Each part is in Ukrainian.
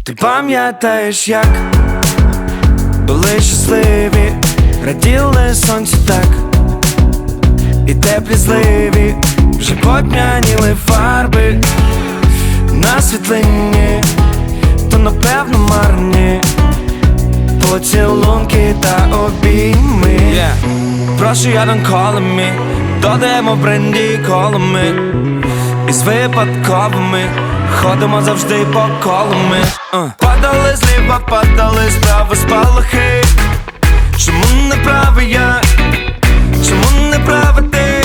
Ти пам'ятаєш, як були щасливі, раділи сонцю так, і теплі зливі вже потьмяніли фарби на світлині, то напевно марні поцілунки та обійми. Прошу, я don't call me, додаємо в бренді колами, із випадковими ходимо завжди по колами. Падали зліва, падали справа спалахи. Чому не правий я? Чому не права ти?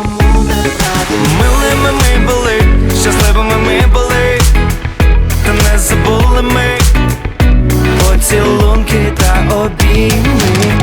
Милими ми були, щасливими ми були, та не забули ми поцілунки та обійми.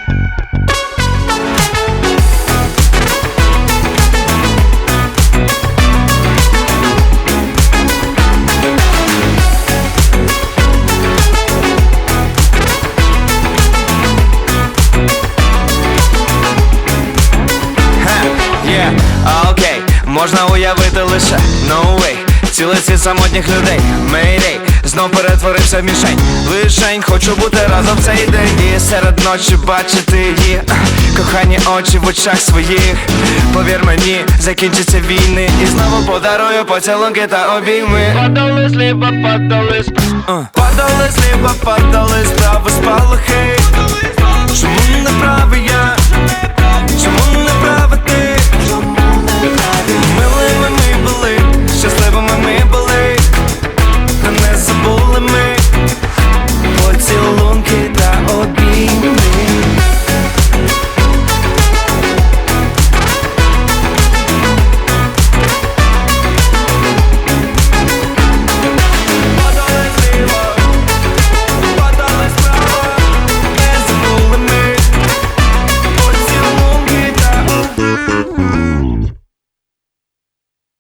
Окей, можна уявити лише no way, цілий світ самотніх людей. Mayday, знов перетворився в мішень. Лишень хочу бути разом в цей день і серед ночі бачити її кохані очі в очах своїх. Повір мені, закінчаться війни, і знову подарую поцілунки та обійми. Падали зліва, падали падали зліва, падали справа спалахи. Чому не правий я?